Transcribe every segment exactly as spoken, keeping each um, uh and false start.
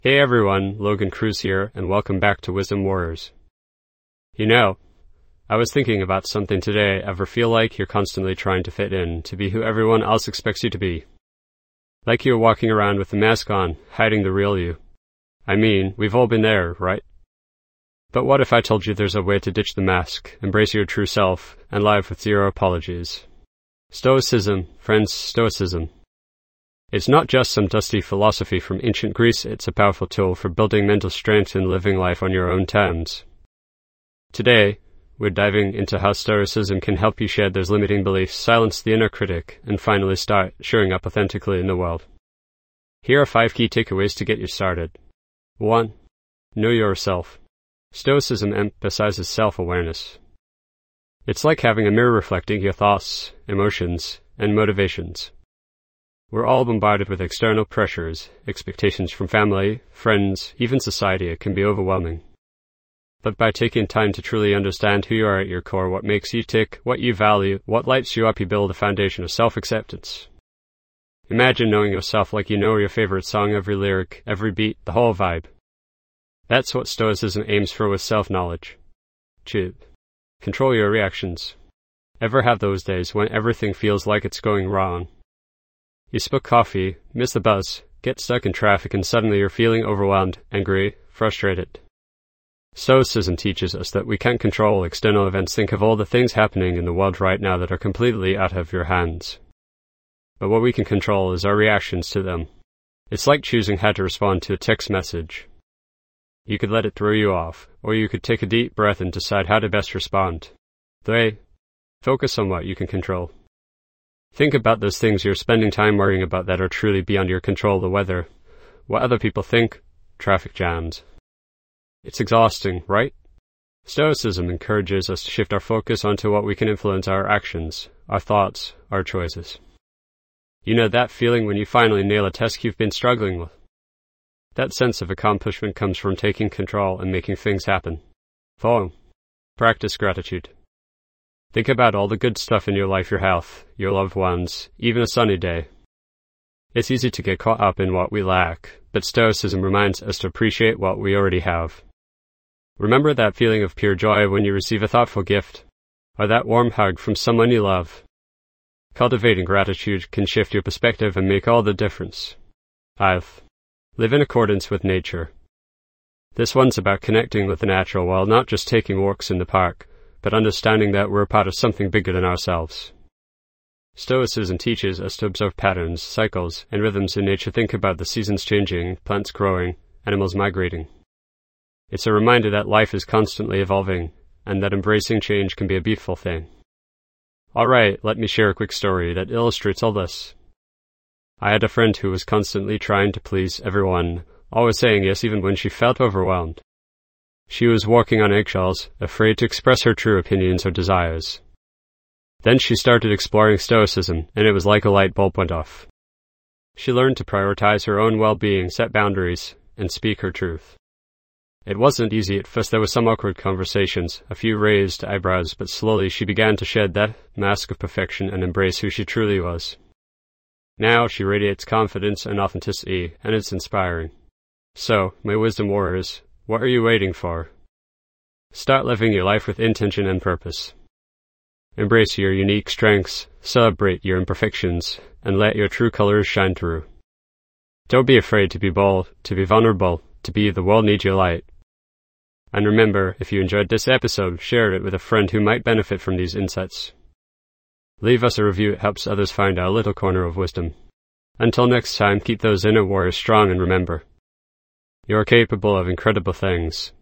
Hey everyone, Logan Cruz here, and welcome back to Wisdom Warriors. You know, I was thinking about something today. Ever feel like you're constantly trying to fit in, to be who everyone else expects you to be? Like you're walking around with a mask on, hiding the real you. I mean, we've all been there, right? But what if I told you there's a way to ditch the mask, embrace your true self, and live with zero apologies? Stoicism, friends, Stoicism. It's not just some dusty philosophy from ancient Greece, it's a powerful tool for building mental strength and living life on your own terms. Today, we're diving into how Stoicism can help you shed those limiting beliefs, silence the inner critic, and finally start showing up authentically in the world. Here are five key takeaways to get you started. one. Know yourself. Stoicism emphasizes self-awareness. It's like having a mirror reflecting your thoughts, emotions, and motivations. We're all bombarded with external pressures, expectations from family, friends, even society. It can be overwhelming. But by taking time to truly understand who you are at your core, what makes you tick, what you value, what lights you up, you build a foundation of self-acceptance. Imagine knowing yourself like you know your favorite song, every lyric, every beat, the whole vibe. That's what Stoicism aims for with self-knowledge. two. Control your reactions. Ever have those days when everything feels like it's going wrong? You spill coffee, miss the bus, get stuck in traffic, and suddenly you're feeling overwhelmed, angry, frustrated. Stoicism teaches us that we can't control external events. Think of all the things happening in the world right now that are completely out of your hands. But what we can control is our reactions to them. It's like choosing how to respond to a text message. You could let it throw you off, or you could take a deep breath and decide how to best respond. three. Focus on what you can control. Think about those things you're spending time worrying about that are truly beyond your control: the weather, what other people think, traffic jams. It's exhausting, right? Stoicism encourages us to shift our focus onto what we can influence: our actions, our thoughts, our choices. You know that feeling when you finally nail a task you've been struggling with? That sense of accomplishment comes from taking control and making things happen. four. Practice gratitude. Think about all the good stuff in your life: your health, your loved ones, even a sunny day. It's easy to get caught up in what we lack, but Stoicism reminds us to appreciate what we already have. Remember that feeling of pure joy when you receive a thoughtful gift, or that warm hug from someone you love. Cultivating gratitude can shift your perspective and make all the difference. five. Live in accordance with nature. This one's about connecting with the natural world, not just taking walks in the park, but understanding that we're a part of something bigger than ourselves. Stoicism teaches us to observe patterns, cycles, and rhythms in nature. Think about the seasons changing, plants growing, animals migrating. It's a reminder that life is constantly evolving, and that embracing change can be a beautiful thing. Alright, let me share a quick story that illustrates all this. I had a friend who was constantly trying to please everyone, always saying yes even when she felt overwhelmed. She was walking on eggshells, afraid to express her true opinions or desires. Then she started exploring Stoicism, and it was like a light bulb went off. She learned to prioritize her own well-being, set boundaries, and speak her truth. It wasn't easy at first. There were some awkward conversations, a few raised eyebrows, but slowly she began to shed that mask of perfection and embrace who she truly was. Now she radiates confidence and authenticity, and it's inspiring. So, my wisdom warriors, what are you waiting for? Start living your life with intention and purpose. Embrace your unique strengths, celebrate your imperfections, and let your true colors shine through. Don't be afraid to be bold, to be vulnerable, to be the world needs your light. And remember, if you enjoyed this episode, share it with a friend who might benefit from these insights. Leave us a review, it helps others find our little corner of wisdom. Until next time, keep those inner warriors strong, and remember, you're capable of incredible things.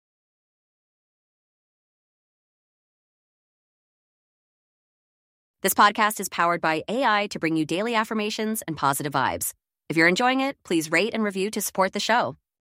This podcast is powered by A I to bring you daily affirmations and positive vibes. If you're enjoying it, please rate and review to support the show.